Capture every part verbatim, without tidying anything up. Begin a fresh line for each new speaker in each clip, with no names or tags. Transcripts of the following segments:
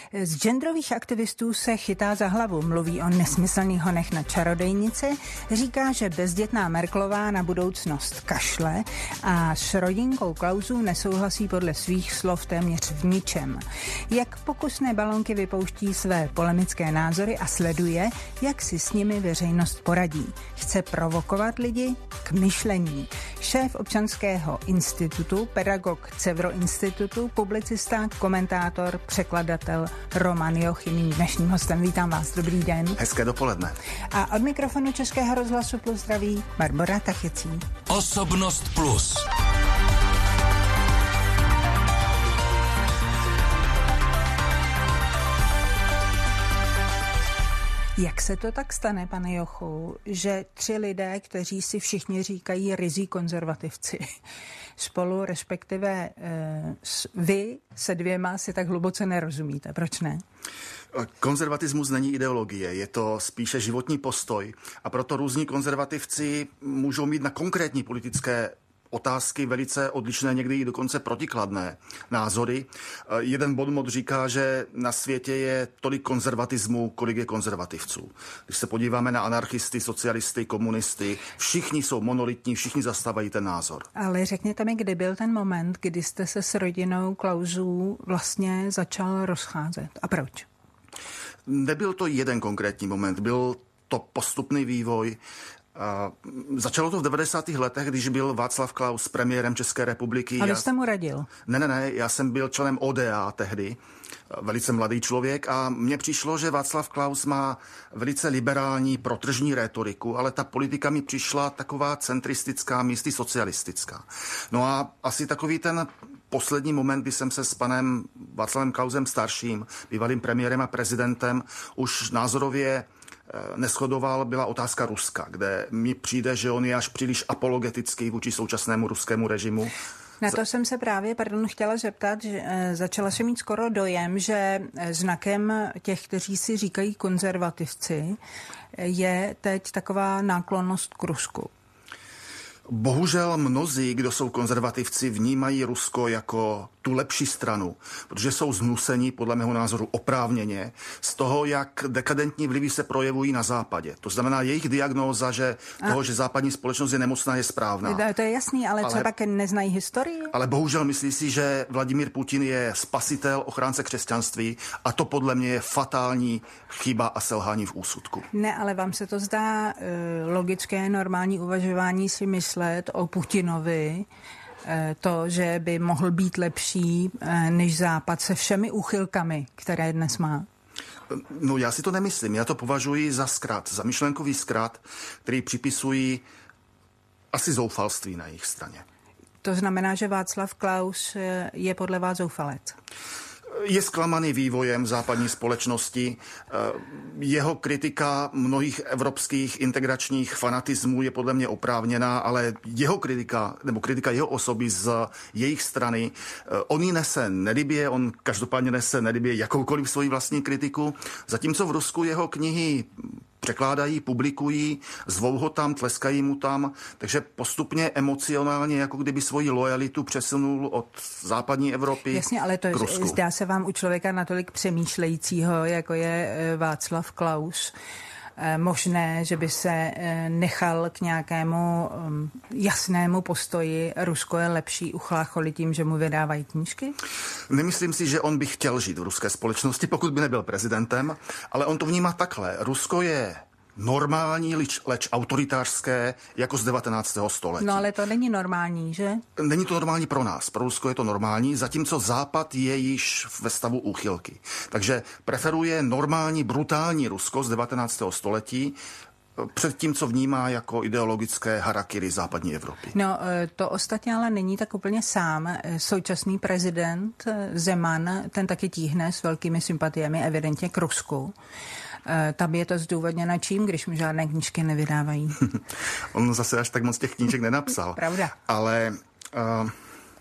Z genderových aktivistů se chytá za hlavu, mluví o nesmyslných honech na čarodejnice, říká, že bezdětná Merkelová na budoucnost kašle a s rodinkou Klausů nesouhlasí podle svých slov téměř v ničem. Jak pokusné balonky vypouští své polemické názory a sleduje, jak si s nimi veřejnost poradí. Chce provokovat lidi k myšlení. Šéf Občanského institutu, pedagog Cevro institutu, publicista, komentátor, překladatel Roman Joch, mým dnešním hostem. Vítám vás, dobrý den.
Hezké dopoledne.
A od mikrofonu Českého rozhlasu Plus zdraví Barbora Tachycí.
Osobnost Plus.
Jak se to tak stane, pane Jochu, že tři lidé, kteří si všichni říkají ryzí konzervativci, spolu respektive eh, vy se dvěma si tak hluboce nerozumíte? Proč ne?
Konzervatismus není ideologie, je to spíše životní postoj a proto různí konzervativci můžou mít na konkrétní politické otázky velice odlišné, někdy i dokonce protikladné názory. Jeden Bonmot říká, že na světě je tolik konzervatismu, kolik je konzervativců. Když se podíváme na anarchisty, socialisty, komunisty, všichni jsou monolitní, všichni zastávají ten názor.
Ale řekněte mi, kdy byl ten moment, kdy jste se s rodinou Klausů vlastně začal rozcházet a proč?
Nebyl to jeden konkrétní moment, byl to postupný vývoj. Uh, začalo to v devadesátých letech, když byl Václav Klaus premiérem České republiky.
A vy jste mu radil?
Ne, ne, ne, já jsem byl členem O D A tehdy, velice mladý člověk a mně přišlo, že Václav Klaus má velice liberální protržní rétoriku, ale ta politika mi přišla taková centristická, místy socialistická. No a asi takový ten poslední moment, kdy jsem se s panem Václavem Klausem starším, bývalým premiérem a prezidentem, už názorově neshodoval, byla otázka Ruska, kde mi přijde, že on je až příliš apologetický vůči současnému ruskému režimu.
Na to jsem se právě, pardon, chtěla zeptat, že začala jsem mít skoro dojem, že znakem těch, kteří si říkají konzervativci, je teď taková náklonnost k Rusku.
Bohužel mnozí, kdo jsou konzervativci, vnímají Rusko jako tu lepší stranu, protože jsou zhnuseni, podle mého názoru oprávněně, z toho, jak dekadentní vlivy se projevují na západě. To znamená, jejich diagnóza, že A... toho, že západní společnost je nemocná, je správná.
To je jasný, ale, ale co pak neznají historii?
Ale bohužel myslí si, že Vladimír Putin je spasitel, ochránce křesťanství a to podle mě je fatální chyba a selhání v úsudku.
Ne, ale vám se to zdá uh, logické, normální uvažování si myslet o Putinovi, to, že by mohl být lepší než Západ se všemi úchylkami, které dnes má?
No já si to nemyslím. Já to považuji za zkrat, za myšlenkový zkrat, který připisují asi zoufalství na jejich straně.
To znamená, že Václav Klaus je podle vás zoufalec?
Je zklamaný vývojem západní společnosti. Jeho kritika mnohých evropských integračních fanatismů je podle mě oprávněná, ale jeho kritika, nebo kritika jeho osoby z jejich strany, on ji nese nelibě, on každopádně nese nelibě jakoukoliv svoji vlastní kritiku, zatímco v Rusku jeho knihy překládají, publikují, zvou ho tam, tleskají mu tam, takže postupně emocionálně, jako kdyby svoji lojalitu přesunul od západní Evropy.
Jasně, ale to
k Rusku.
Zdá se vám u člověka natolik přemýšlejícího, jako je Václav Klaus, možné, že by se nechal k nějakému jasnému postoji Rusko je lepší uchlácholit tím, že mu vydávají knížky?
Nemyslím si, že on by chtěl žít v ruské společnosti, pokud by nebyl prezidentem, ale on to vnímá takhle. Rusko je normální, leč, leč autoritářské, jako z devatenáctého století.
No ale to není normální, že?
Není to normální pro nás. Pro Rusko je to normální, zatímco Západ je již ve stavu úchylky. Takže preferuje normální, brutální Rusko z devatenáctého století před tím, co vnímá jako ideologické harakiri západní Evropy.
No, to ostatně ale není tak úplně sám. Současný prezident Zeman, ten taky tíhne s velkými sympatiemi evidentně k Rusku. Tam je to zdůvodněno čím, když mu žádné knížky nevydávají?
On zase až tak moc těch knížek nenapsal.
Pravda.
Ale uh,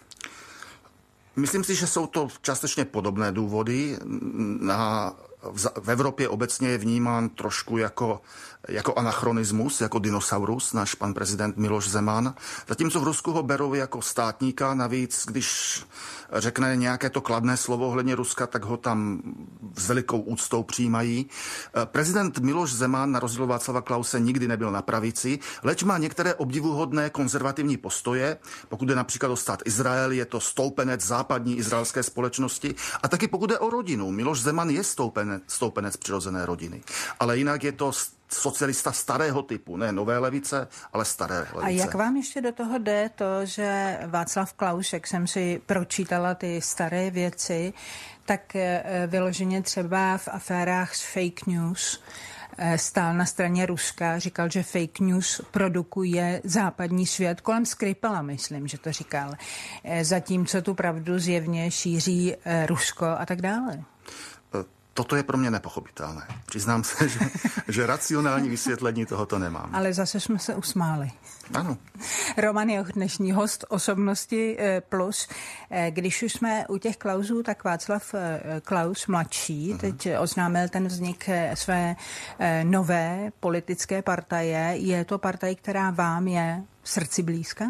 myslím si, že jsou to částečně podobné důvody. Na, v, v Evropě obecně je vnímán trošku jako, jako anachronismus, jako dinosaurus, náš pan prezident Miloš Zeman. Zatímco v Rusku ho berou jako státníka, navíc, když řekne nějaké to kladné slovo ohledně Ruska, tak ho tam s velikou úctou přijímají. Prezident Miloš Zeman na rozdíl Václava Klause nikdy nebyl na pravici, leč má některé obdivuhodné konzervativní postoje. Pokud jde například o stát Izrael, je to stoupenec západní izraelské společnosti. A taky pokud jde o rodinu, Miloš Zeman je stoupenec, stoupenec přirozené rodiny. Ale jinak je to socialista starého typu, ne nové levice, ale staré levice.
A jak vám ještě do toho jde to, že Václav Klaus, jak jsem si pročítala ty staré věci, tak vyloženě třeba v aférách s fake news stál na straně Ruska, říkal, že fake news produkuje západní svět, kolem Skripala, myslím, že to říkal. Zatímco tu pravdu zjevně šíří Rusko a tak dále.
Toto je pro mě nepochopitelné. Přiznám se, že, že racionální vysvětlení tohoto nemám.
Ale zase jsme se usmáli.
Ano.
Roman je dnešní host Osobnosti plus. Když už jsme u těch Klausů, tak Václav Klaus mladší uh-huh. teď oznámil ten vznik své nové politické partaje. Je to partaj, která vám je v srdci blízka?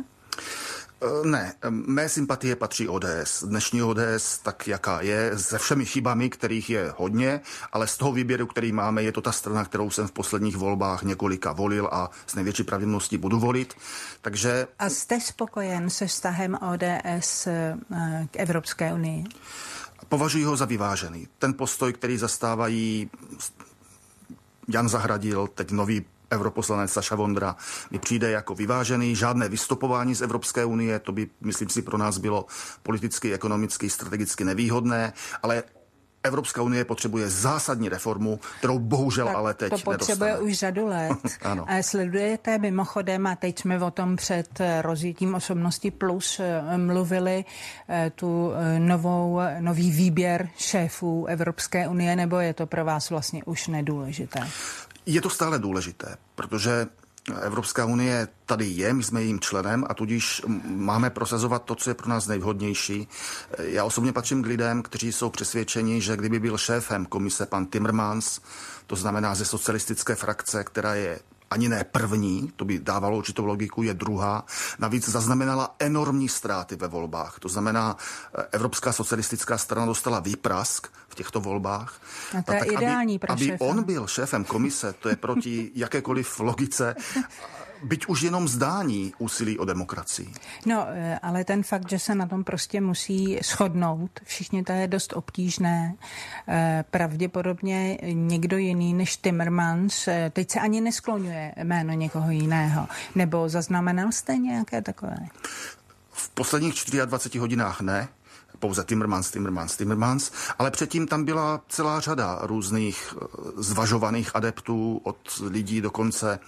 Ne, mé sympatie patří O D S. Dnešní O D S, tak jaká je, se všemi chybami, kterých je hodně, ale z toho výběru, který máme, je to ta strana, kterou jsem v posledních volbách několika volil a s největší pravděpodobností budu volit. Takže... A
jste spokojen se vztahem O D S k Evropské unii?
Považuji ho za vyvážený. Ten postoj, který zastávají Jan Zahradil, teď nový europoslanec Saša Vondra, mi přijde jako vyvážený, žádné vystupování z Evropské unie, to by, myslím si, pro nás bylo politicky, ekonomicky, strategicky nevýhodné, ale Evropská unie potřebuje zásadní reformu, kterou bohužel tak ale teď nedostane. To potřebuje
nedostane. Už řadu let.
Ano.
A sledujete mimochodem, a teď jsme o tom před rozjetím Osobnosti plus mluvili, tu novou, nový výběr šéfů Evropské unie, nebo je to pro vás vlastně už nedůležité?
Je to stále důležité, protože Evropská unie tady je, my jsme jejím členem a tudíž máme prosazovat to, co je pro nás nejvhodnější. Já osobně patřím k lidem, kteří jsou přesvědčeni, že kdyby byl šéfem komise pan Timmermans, to znamená ze socialistické frakce, která je ani ne první, to by dávalo určitou logiku, je druhá. Navíc zaznamenala enormní ztráty ve volbách. To znamená, Evropská socialistická strana dostala výprask v těchto volbách.
A to je
tak,
ideální
aby,
pro
aby
šéfa.
on byl šéfem komise, to je proti jakékoliv logice, byť už jenom zdání úsilí o demokracii.
No, ale ten fakt, že se na tom prostě musí shodnout, všichni to je dost obtížné. Pravděpodobně někdo jiný než Timmermans, teď se ani neskloňuje jméno někoho jiného. Nebo zaznamenal jste nějaké takové?
V posledních dvaceti čtyřech hodinách ne. Pouze Timmermans, Timmermans, Timmermans, ale předtím tam byla celá řada různých zvažovaných adeptů od lidí dokonce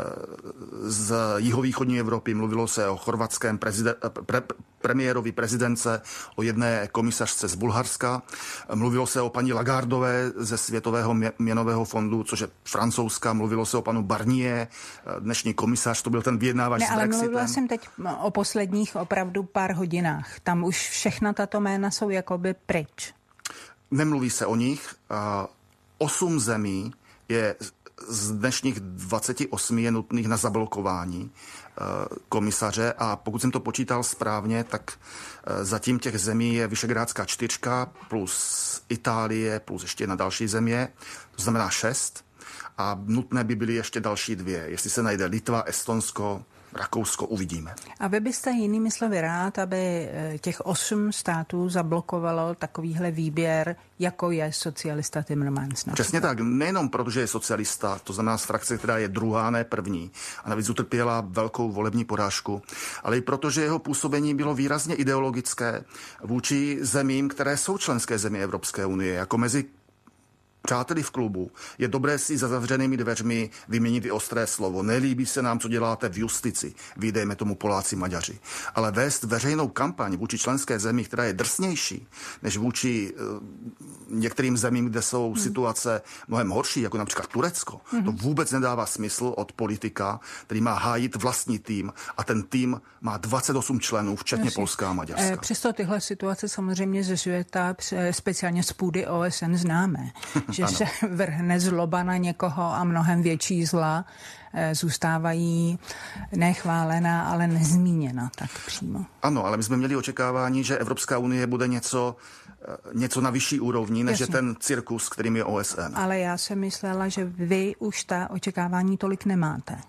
z jihovýchodní Evropy. Mluvilo se o chorvatském prezide- pre- premiérovi prezidence, o jedné komisařce z Bulharska. Mluvilo se o paní Lagardové ze Světového měnového fondu, což je francouzská. Mluvilo se o panu Barnier, dnešní komisař, to byl ten vyjednávač
ne,
s Brexitem.
Ale mluvila jsem teď o posledních opravdu pár hodinách. Tam už všechna tato jména jsou jakoby pryč.
Nemluví se o nich. Osm zemí je z dnešních dvaceti osmi je nutných na zablokování komisaře a pokud jsem to počítal správně, tak zatím těch zemí je Visegrádská čtyřka plus Itálie plus ještě jedna další země, to znamená šest a nutné by byly ještě další dvě. Jestli se najde Litva, Estonsko, Rakousko, uvidíme.
A vy byste jinými slovy rád, aby těch osm států zablokovalo takovýhle výběr, jako je socialista Timmermans? Například.
Přesně tak, nejenom protože je socialista, to znamená z frakce, která je druhá, ne první, a navíc utrpěla velkou volební porážku, ale i protože jeho působení bylo výrazně ideologické vůči zemím, které jsou členské země Evropské unie, jako mezi přáteli v klubu, je dobré si za zavřenými dveřmi vyměnit i ostré slovo. Nelíbí se nám, co děláte v justici. Vy, dejme tomu Poláci, Maďaři. Ale vést veřejnou kampaň vůči členské zemi, která je drsnější, než vůči uh, některým zemím, kde jsou hmm. situace mnohem horší, jako například Turecko. Hmm. To vůbec nedává smysl od politika, který má hájit vlastní tým a ten tým má dvacet osm členů, včetně Jasně. Polska a Maďarska.
E, přesto tyhle situace samozřejmě ze světa, speciálně z půdy O S N známe. že
ano.
se vrhne zloba na někoho a mnohem větší zla zůstávají nechválená, ale nezmíněna tak přímo.
Ano, ale my jsme měli očekávání, že Evropská unie bude něco, něco na vyšší úrovni, než je ten cirkus, kterým je O S N.
Ale já jsem myslela, že vy už ta očekávání tolik nemáte.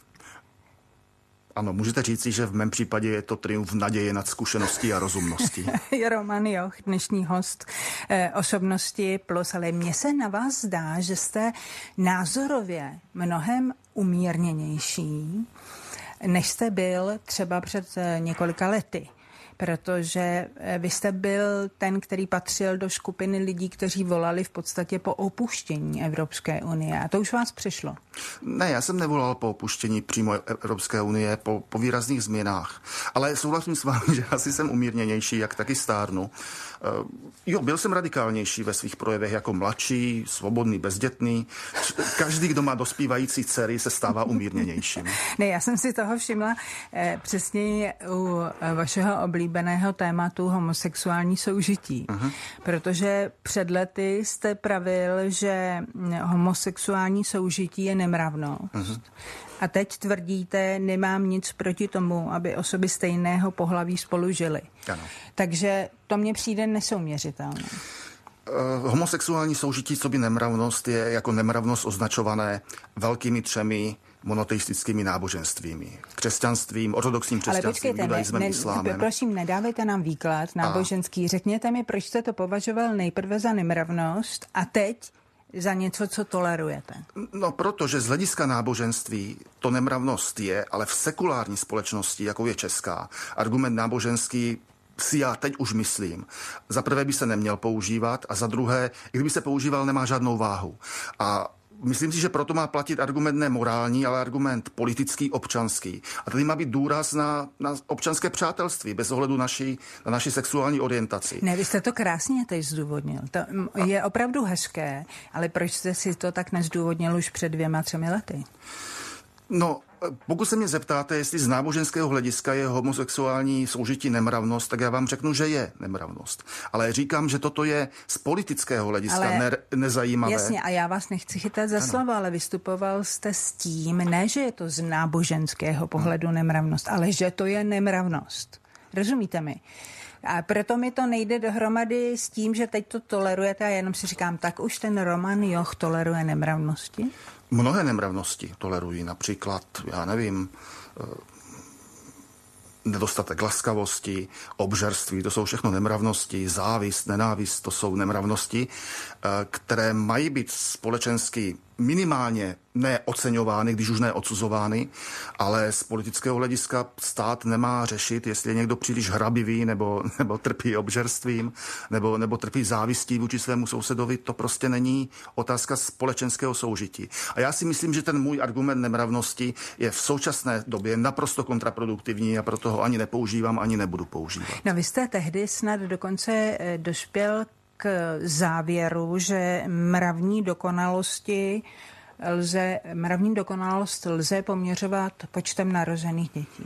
Ano, můžete říci, že v mém případě je to triumf naděje nad zkušeností a rozumností.
Roman Joch, dnešní host eh, Osobnosti plus, ale mně se na vás zdá, že jste názorově mnohem umírněnější, než jste byl třeba před eh, několika lety. Protože vy jste byl ten, který patřil do skupiny lidí, kteří volali v podstatě po opuštění Evropské unie. A to už vás přišlo.
Ne, já jsem nevolal po opuštění přímo Evropské unie, po, po výrazných změnách. Ale souhlasím s vámi, že asi jsem umírněnější, jak taky stárnu. Uh, jo, byl jsem radikálnější ve svých projevech jako mladší, svobodný, bezdětný. Každý, kdo má dospívající dcery, se stává umírněnějším.
Ne, já jsem si toho všimla eh, přesně u vašeho oblíbeného tématu homosexuální soužití. Uh-huh. Protože před lety jste pravil, že homosexuální soužití je nemravnost. Uh-huh. A teď tvrdíte, nemám nic proti tomu, aby osoby stejného pohlaví spolu žily.
Ano.
Takže to mně přijde nesouměřitelné.
Uh, homosexuální soužití, co by nemravnost, je jako nemravnost označované velkými třemi monoteistickými náboženstvími. Křesťanstvím, ortodoxním křesťanstvím, judaismem, ne, ne, islámem.
Prosím, nedávejte nám výklad náboženský. A. Řekněte mi, proč jste to považoval nejprve za nemravnost a teď za něco, co tolerujete.
No, protože z hlediska náboženství to nemravnost je, ale v sekulární společnosti, jakou je česká, argument náboženský si já teď už myslím. Za prvé by se neměl používat a za druhé, i kdyby se používal, nemá žádnou váhu. A myslím si, že proto má platit argument ne morální, ale argument politický, občanský. A tady má být důraz na, na občanské přátelství, bez ohledu naší, na naši sexuální orientaci.
Ne, vy jste to krásně teď zdůvodnil. To je opravdu hezké, ale proč jste si to tak nezdůvodnil už před dvěma, třemi lety?
No, pokud se mě zeptáte, jestli z náboženského hlediska je homosexuální soužití nemravnost, tak já vám řeknu, že je nemravnost. Ale říkám, že toto je z politického hlediska ne, nezajímavé.
Jasně, a já vás nechci chytat za slovo, ale vystupoval jste s tím, ne, že je to z náboženského pohledu hmm. nemravnost, ale že to je nemravnost. Rozumíte mi? A proto mi to nejde dohromady s tím, že teď to tolerujete a jenom si říkám, tak už ten Roman Joch toleruje nemravnosti?
Mnohé nemravnosti tolerují, například, já nevím, nedostatek laskavosti, obžerství, to jsou všechno nemravnosti, závist, nenávist, to jsou nemravnosti, které mají být společensky minimálně neoceňovány, když už ne odsuzovány, ale z politického hlediska stát nemá řešit, jestli je někdo příliš hrabivý nebo, nebo trpí obžerstvím nebo, nebo trpí závistí vůči svému sousedovi. To prostě není otázka společenského soužití. A já si myslím, že ten můj argument nemravnosti je v současné době naprosto kontraproduktivní a proto ho ani nepoužívám, ani nebudu používat.
No vy jste tehdy snad dokonce dospěl k závěru, že mravní dokonalosti lze, mravní dokonalost lze poměřovat počtem narozených dětí.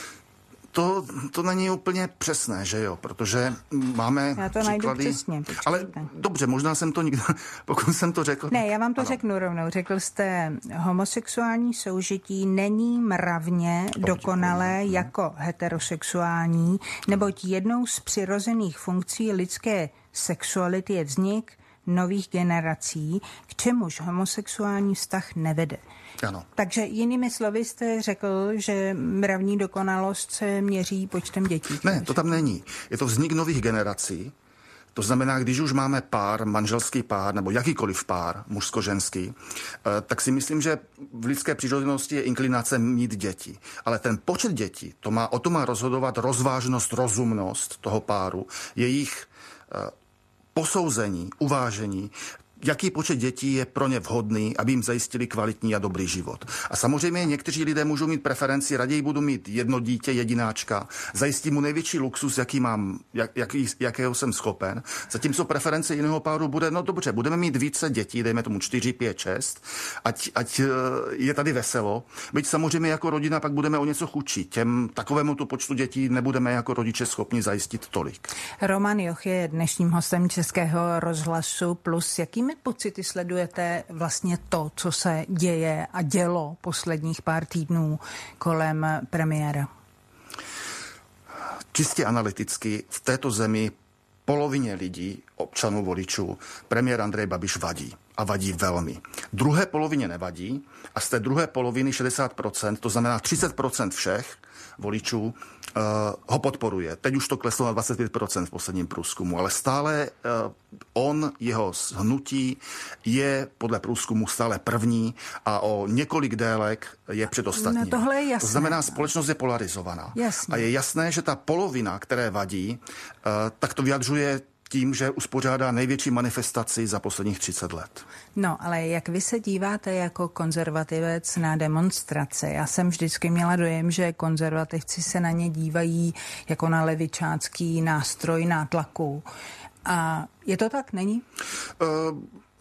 To, to není úplně přesné, že jo, protože máme
já to
příklady.
Najdu přesně,
ale dobře, možná jsem to nikdo, pokud jsem to řekl.
Ne, já vám to
ano.
řeknu rovnou. Řekl jste, homosexuální soužití není mravně dokonalé jako heterosexuální, neboť jednou z přirozených funkcí lidské sexuality je vznik nových generací, k čemuž homosexuální vztah nevede.
Ano.
Takže jinými slovy jste řekl, že mravní dokonalost se měří počtem dětí.
Ne, to tam není. Je to vznik nových generací. To znamená, když už máme pár, manželský pár nebo jakýkoliv pár, mužsko-ženský, tak si myslím, že v lidské přirozenosti je inklinace mít děti. Ale ten počet dětí, to má, o to má rozhodovat rozvážnost, rozumnost toho páru, jejich posouzení, uvážení, jaký počet dětí je pro ně vhodný, aby jim zajistili kvalitní a dobrý život. A samozřejmě někteří lidé můžou mít preferenci, raději budu mít jedno dítě, jedináčka, zajistí mu největší luxus, jaký mám, jak, jaký, jakého jsem schopen. Zatímco preference jiného páru bude, no dobře, budeme mít více dětí, dejme tomu čtyři, pět, šest, ať, ať je tady veselo. Byť samozřejmě jako rodina pak budeme o něco chudší. Těm takovému tu počtu dětí nebudeme jako rodiče schopni zajistit tolik.
Roman Joch je dnešním hostem Českého rozhlasu Plus. Jakým jakými pocity sledujete vlastně to, co se děje a dělo posledních pár týdnů kolem premiéra?
Čistě analyticky v této zemi polovině lidí, občanů, voličů, premiér Andrej Babiš vadí. A vadí velmi. Druhé polovině nevadí a z té druhé poloviny šedesát procent, to znamená třicet procent všech voličů, uh, ho podporuje. Teď už to kleslo na dvacet pět procent v posledním průzkumu, ale stále uh, on, jeho hnutí je podle průzkumu stále první a o několik délek je před ostatními.
No, tohle je jasné.
To znamená, společnost je polarizovaná.
Jasně.
A je jasné, že ta polovina, které vadí, uh, tak to vyjadřuje tím, že uspořádá největší manifestaci za posledních třicet let.
No, ale jak vy se díváte jako konzervativec na demonstrace? Já jsem vždycky měla dojem, že konzervativci se na ně dívají jako na levičácký nástroj nátlaku. A je to tak, není?
Uh,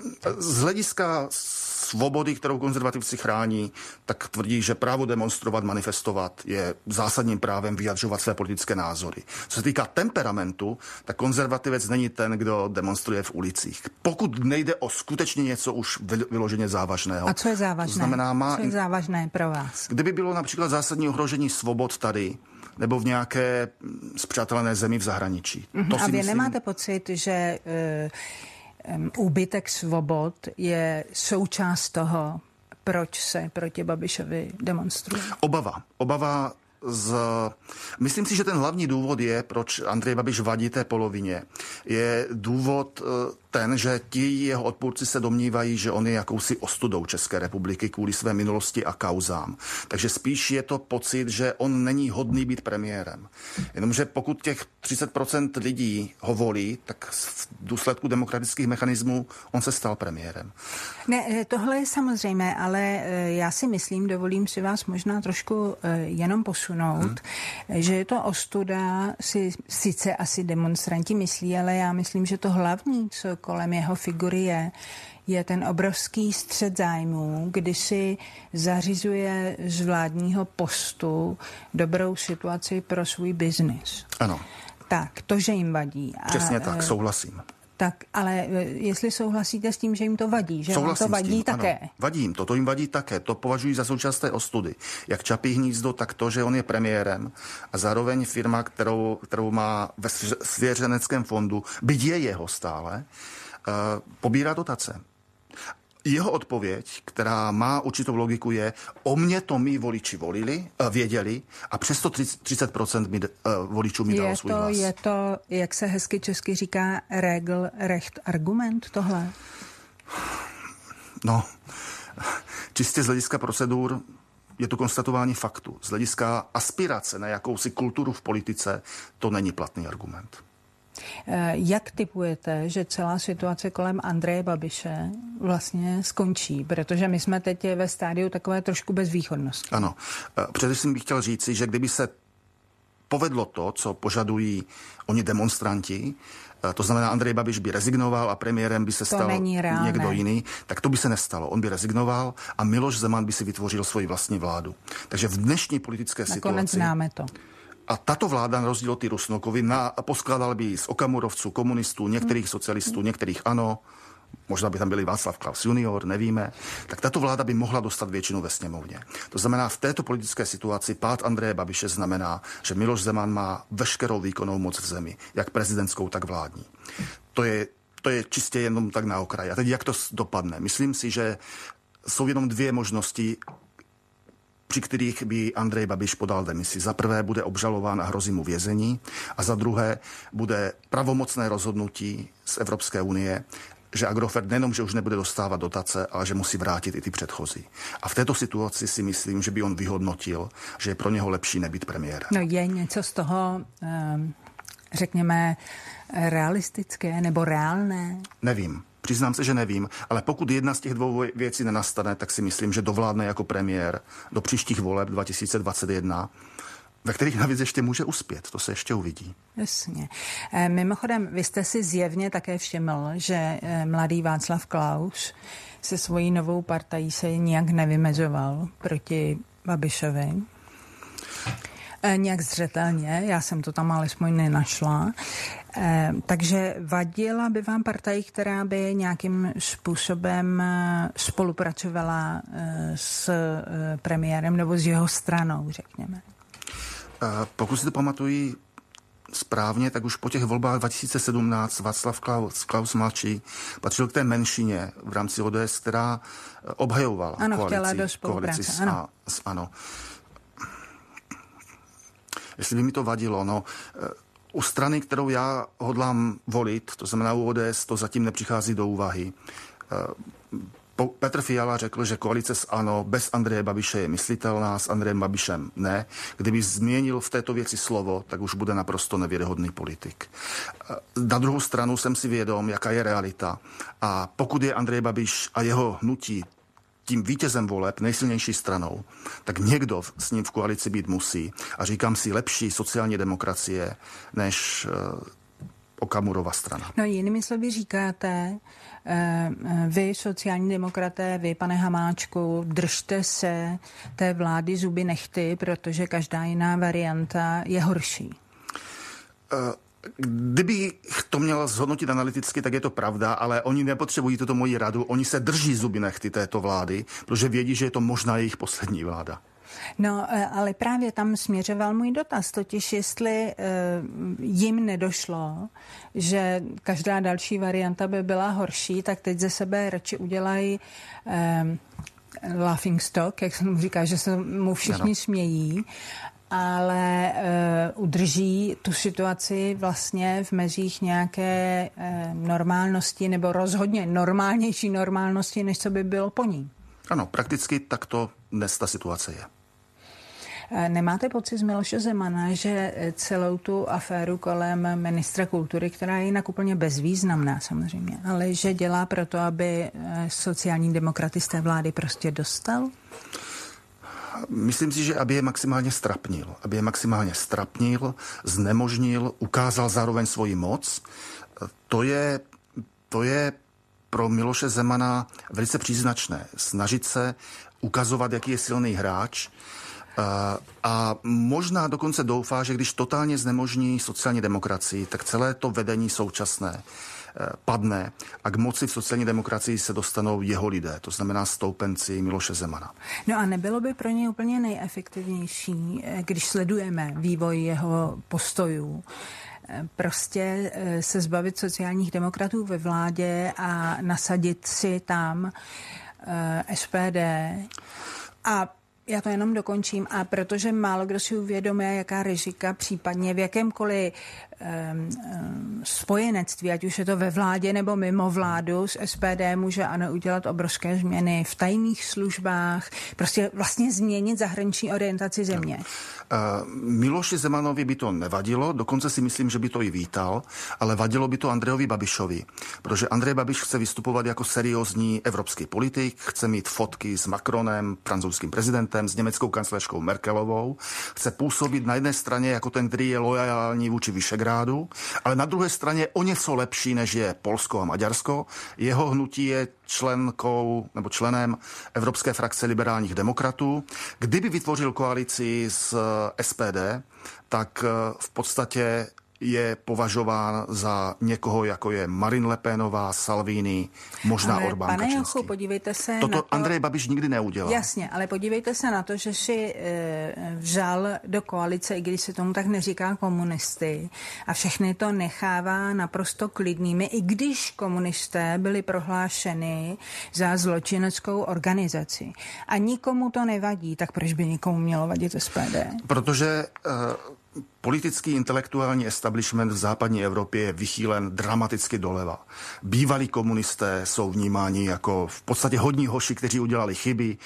z hlediska svobody, kterou konzervativci chrání, tak tvrdí, že právo demonstrovat, manifestovat je zásadním právem vyjadřovat své politické názory. Co se týká temperamentu, tak konzervativec není ten, kdo demonstruje v ulicích. Pokud nejde o skutečně něco už vyloženě závažného.
A co je závažné?
To znamená, má...
Co je závažné pro vás?
Kdyby bylo například zásadní ohrožení svobod tady, nebo v nějaké spřátelené zemi v zahraničí.
Mm-hmm.
To
A vy
myslím...
nemáte pocit, že... Uh, Um, úbytek svobod je součást toho, proč se proti Babišovi demonstruje?
Obava. Obava z... Myslím si, že ten hlavní důvod je, proč Andrej Babiš vadí té polovině, je důvod ten, že ti jeho odpůrci se domnívají, že on je jakousi ostudou České republiky kvůli své minulosti a kauzám. Takže spíš je to pocit, že on není hodný být premiérem. Jenomže pokud těch třicet procent lidí ho volí, tak v důsledku demokratických mechanismů on se stal premiérem.
Ne, tohle je samozřejmé, ale já si myslím, dovolím si vás možná trošku jenom posunout, hmm. že je to ostuda, si sice asi demonstranti myslí, ale já myslím, že to hlavní, co kolem jeho figury je, je ten obrovský střet zájmů, kdy si zařizuje z vládního postu dobrou situaci pro svůj biznis.
Ano.
Tak, to, že jim vadí.
Přesně
a,
tak, souhlasím.
Tak, ale jestli souhlasíte s tím, že jim to vadí, že vám to vadí také.
Ano, vadí jim to, to jim vadí také. To považují za součást té ostudy. Jak Čapí hnízdo, tak to, že on je premiérem a zároveň firma, kterou, kterou má ve svěřeneckém fondu, byť je jeho stále, uh, pobírá dotace. Jeho odpověď, která má určitou logiku, je, o mě to mý voliči volili, věděli a přesto třicet procent mi, voličů mi dalo svůj hlas.
Je to, jak se hezky česky říká, regel, recht, argument tohle?
No, čistě z hlediska procedur je to konstatování faktu. Z hlediska aspirace na jakousi kulturu v politice to není platný argument.
Jak tipujete, že celá situace kolem Andreje Babiše vlastně skončí? Protože my jsme teď ve stádiu takové trošku bezvýchodnosti.
Ano. Především bych chtěl říci, že kdyby se povedlo to, co požadují oni demonstranti, to znamená, Andrej Babiš by rezignoval a premiérem by se stal někdo jiný, tak to by se nestalo. On by rezignoval a Miloš Zeman by si vytvořil svoji vlastní vládu. Takže v dnešní politické
Nakonec
situaci...
Nakonec známe to.
A tato vláda, na rozdíl od ty Rusnokovi, poskládala by z okamurovců, komunistů, některých socialistů, některých ano, možná by tam byli Václav Klaus junior, nevíme, tak tato vláda by mohla dostat většinu ve sněmovně. To znamená, v této politické situaci pád Andreje Babiše znamená, že Miloš Zeman má veškerou výkonnou moc v zemi, jak prezidentskou, tak vládní. To je, to je čistě jenom tak na okraji. A teď jak to dopadne? Myslím si, že jsou jenom dvě možnosti, při kterých by Andrej Babiš podal demisi. Za prvé bude obžalován a hrozí mu vězení a za druhé bude pravomocné rozhodnutí z Evropské unie, že Agrofert nejenom, že už nebude dostávat dotace, ale že musí vrátit i ty předchozí. A v této situaci si myslím, že by on vyhodnotil, že je pro něho lepší nebýt premiérem.
No je něco z toho, řekněme, realistické nebo reálné?
Nevím. Přiznám se, že nevím, ale pokud jedna z těch dvou věcí nenastane, tak si myslím, že dovládne jako premiér do příštích voleb dva tisíce dvacet jedna, ve kterých navíc ještě může uspět. To se ještě uvidí.
Jasně. Mimochodem, vy jste si zjevně také všiml, že mladý Václav Klaus se svojí novou partají se nijak nevymezoval proti Babišovi. E, nějak zřetelně, já jsem to tam alespoň nenašla. E, takže vadila by vám partaj, která by nějakým způsobem spolupracovala s premiérem nebo s jeho stranou, řekněme?
E, pokud si to pamatují správně, tak už po těch volbách dva tisíce sedmnáct Václav Klaus, Klaus mladší patřil k té menšině v rámci O D S, která obhajovala
ano,
koalici, koalici s, ano. A, s ANO. Jestli by mi to vadilo, no, u strany, kterou já hodlám volit, to znamená u O D S, to zatím nepřichází do úvahy. Petr Fiala řekl, že koalice s ANO bez Andreje Babiše je myslitelná, s Andrejem Babišem ne. Kdyby změnil v této věci slovo, tak už bude naprosto nevěrohodný politik. Na druhou stranu jsem si vědom, jaká je realita. A pokud je Andrej Babiš a jeho hnutí tím vítězem voleb, nejsilnější stranou, tak někdo s ním v koalici být musí. A říkám si, lepší sociální demokracie než uh, Okamurova strana.
No jinými slovy říkáte, vy, sociální demokraté, vy, pane Hamáčku, držte se té vlády zuby nehty, protože každá jiná varianta je horší.
Kdybych to měl zhodnotit analyticky, tak je to pravda, ale oni nepotřebují tuto moji radu. Oni se drží zuby nehty této vlády, protože vědí, že je to možná jejich poslední vláda.
No, ale právě tam směřoval můj dotaz, totiž jestli uh, jim nedošlo, že každá další varianta by byla horší, tak teď ze sebe radši udělají um, laughing stock, jak se mu říká, že se mu všichni ano. smějí, ale uh, udrží tu situaci vlastně v mezích nějaké uh, normálnosti nebo rozhodně normálnější normálnosti, než co by bylo po ní.
Ano, prakticky takto dnes ta situace je.
Nemáte pocit z Miloše Zemana, že celou tu aféru kolem ministra kultury, která je jinak úplně bezvýznamná samozřejmě, ale že dělá proto, aby sociální demokraty z té vlády prostě dostal?
Myslím si, že aby je maximálně strapnil. Aby je maximálně strapnil, znemožnil, ukázal zároveň svoji moc. To je, to je pro Miloše Zemana velice příznačné. Snažit se ukazovat, jaký je silný hráč, a možná dokonce doufá, že když totálně znemožní sociální demokracii, tak celé to vedení současné padne a k moci v sociální demokracii se dostanou jeho lidé, to znamená stoupenci Miloše Zemana.
No a nebylo by pro ně úplně nejefektivnější, když sledujeme vývoj jeho postojů, prostě se zbavit sociálních demokratů ve vládě a nasadit si tam S P D a já to jenom dokončím, a protože málo kdo si uvědomuje, jaká rizika případně v jakémkoliv um, um, spojenectví, ať už je to ve vládě nebo mimo vládu, s S P D může ano udělat obrovské změny v tajných službách, prostě vlastně změnit zahraniční orientaci země.
Uh, Miloši Zemanovi by to nevadilo, dokonce si myslím, že by to i vítal, ale vadilo by to Andrejovi Babišovi, protože Andrej Babiš chce vystupovat jako seriózní evropský politik, chce mít fotky s Macronem, francouzským prezidentem, s německou kancléřkou Merkelovou, chce působit na jedné straně jako ten, který je loajální vůči Visegrádu, ale na druhé straně o něco lepší, než je Polsko a Maďarsko. Jeho hnutí je členkou nebo členem Evropské frakce liberálních demokratů. Kdyby vytvořil koalici s S P D, tak v podstatě je považován za někoho, jako je Marine Le Penová, Salvini, možná ale Orbán Kačinský. Pane Jochu, podívejte se Toto na to... Andrej Babiš nikdy neudělal.
Jasně, ale podívejte se na to, že si e, vzal do koalice, i když se tomu tak neříká, komunisty a všechny to nechává naprosto klidnými, i když komunisté byli prohlášeni za zločineckou organizaci. A nikomu to nevadí, tak proč by nikomu mělo vadit S P D?
Protože... E, Politický intelektuální establishment v západní Evropě je vychýlen dramaticky doleva. Bývalí komunisté jsou vnímáni jako v podstatě hodní hoši, kteří udělali chyby.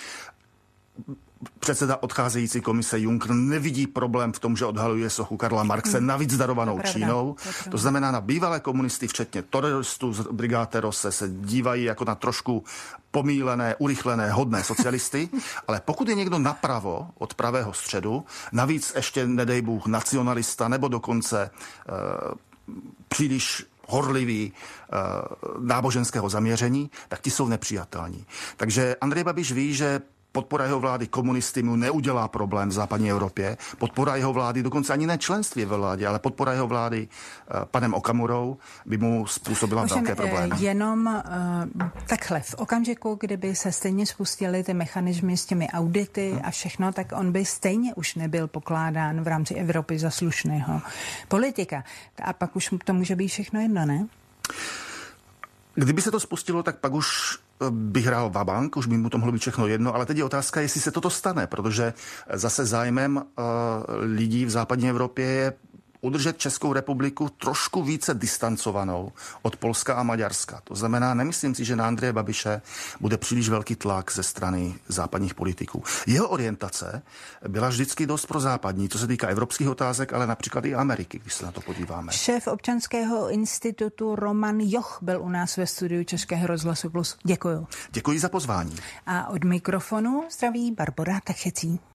Předseda odcházející komise Juncker nevidí problém v tom, že odhaluje sochu Karla Marxe, navíc darovanou to Čínou. To, to znamená, na bývalé komunisty, včetně teroristů z brigád Rose, se dívají jako na trošku pomílené, urychlené, hodné socialisty, ale pokud je někdo napravo od pravého středu, navíc ještě, nedej Bůh, nacionalista nebo dokonce uh, příliš horlivý uh, náboženského zaměření, tak ti jsou nepřijatelní. Takže Andrej Babiš ví, že podpora jeho vlády komunisty mu neudělá problém v západní Evropě. Podpora jeho vlády, dokonce ani ne členství ve vládě, ale podpora jeho vlády uh, panem Okamurou by mu způsobila
Ovšem,
velké problémy.
Jenom uh, takhle, v okamžiku, kdyby se stejně spustily ty mechanismy s těmi audity hmm. a všechno, tak on by stejně už nebyl pokládán v rámci Evropy za slušného politika. A pak už to může být všechno jedno, ne?
Kdyby se to spustilo, tak pak už bych hrál vabank, už by mu to mohlo být všechno jedno, ale teď je otázka, jestli se toto stane, protože zase zájmem uh, lidí v západní Evropě je udržet Českou republiku trošku více distancovanou od Polska a Maďarska. To znamená, nemyslím si, že na Andreje Babiše bude příliš velký tlak ze strany západních politiků. Jeho orientace byla vždycky dost prozápadní, co se týká evropských otázek, ale například i Ameriky, když se na to podíváme.
Šéf občanského institutu Roman Joch byl u nás ve studiu Českého rozhlasu Plus. Děkuju.
Děkuji za pozvání.
A od mikrofonu zdraví Barbora Tachecí.